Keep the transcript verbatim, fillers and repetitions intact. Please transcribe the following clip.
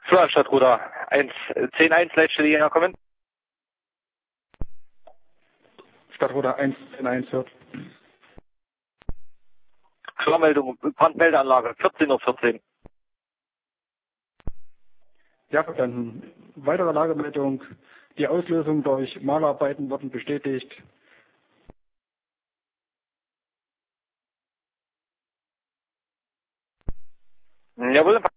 So, Stadtruder eins zehn eins, Leitstelle hierher kommen. Stadtruder eins zehn eins hört. Klarmeldung, Brandmeldeanlage, vierzehn Uhr vierzehn. Ja, verstanden. Weitere Lagemeldung. Die Auslösung durch Malarbeiten wurden bestätigt. Jawohl.